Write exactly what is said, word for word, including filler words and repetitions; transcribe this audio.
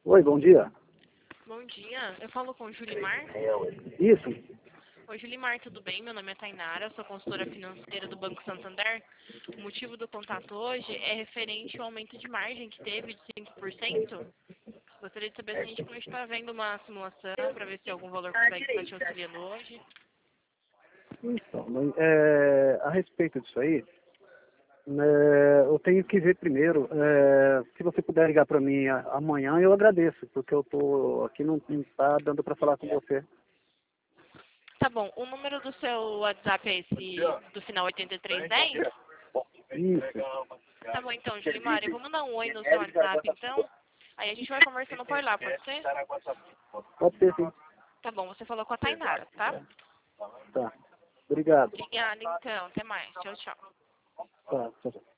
Oi, bom dia. Bom dia, eu falo com o Julimar. Isso? Oi, Julimar, tudo bem? Meu nome é Tainara, sou consultora financeira do Banco Santander. O motivo do contato hoje é referente ao aumento de margem que teve de cinco por cento. Gostaria de saber se a gente pode estar vendo uma simulação para ver se algum valor consegue estar te auxiliando hoje. Então, mas, é, a respeito disso aí, né, eu tenho que ver primeiro. É, se você puder ligar para mim a- amanhã, eu agradeço, porque eu tô aqui não está dando para falar com você. Tá bom, o número do seu WhatsApp é esse do final oitenta e três dez? Isso. Tá bom então, Julimar, eu vou mandar um oi no seu WhatsApp então. Aí a gente vai conversando por lá, pode ser? Pode ser, sim. Tá bom, você falou com a Tainara, tá? Tá. Obrigado. Obrigada então, até mais. Tchau, tchau. Tá, tchau, tchau.